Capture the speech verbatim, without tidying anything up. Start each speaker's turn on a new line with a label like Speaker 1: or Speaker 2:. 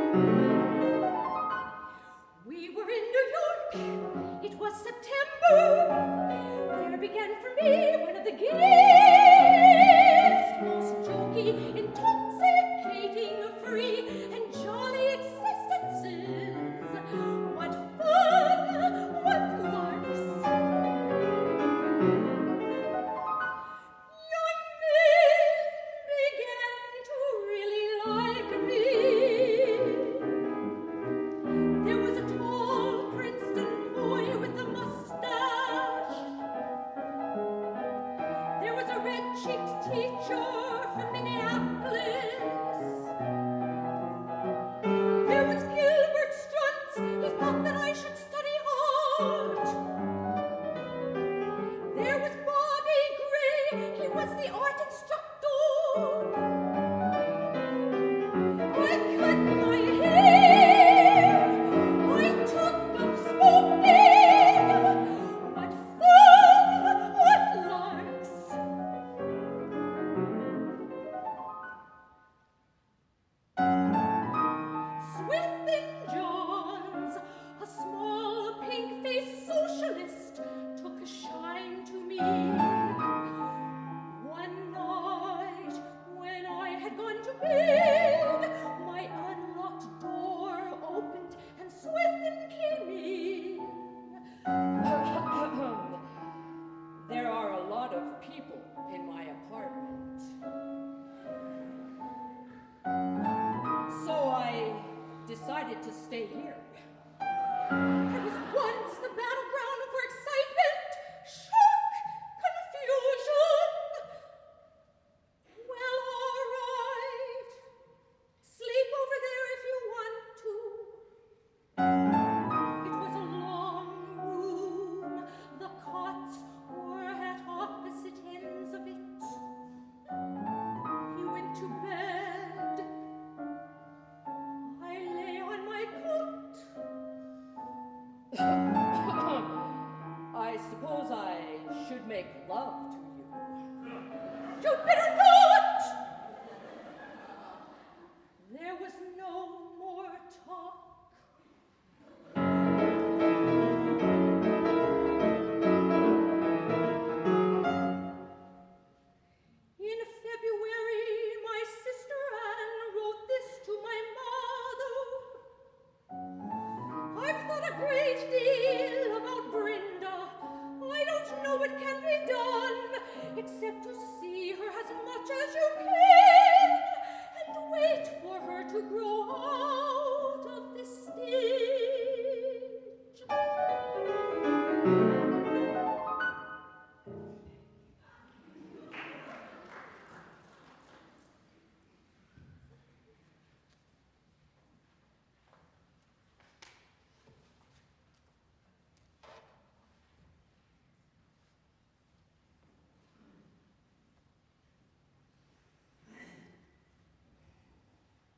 Speaker 1: We were in New York. It was September. There began for me one of the gayest, most jokey, intoxicating, free, and jolly existences. What fun! What larks! Young men began to really like me. There was a tall Princeton boy with a mustache. There was a red-cheeked teacher from Minneapolis. There was Gilbert Struntz. He thought that I should study art. There was Bobby Gray. He was the art instructor. I cut my hair. I took up smoking. What fun! What larks! Swithin Johns, a small pink-faced socialist, took a shine to me. One night, when I had gone to bed, my unlocked door opened and Swithin came in. There are a lot of people in my apartment. So I decided to stay here. It was once the battleground for excitement, shock, confusion. Well, all right. Sleep over there if you want to. It was a long room. The cots were at opposite ends of it. He went to bed. I lay on my cot. I suppose I should make love to you. You'd better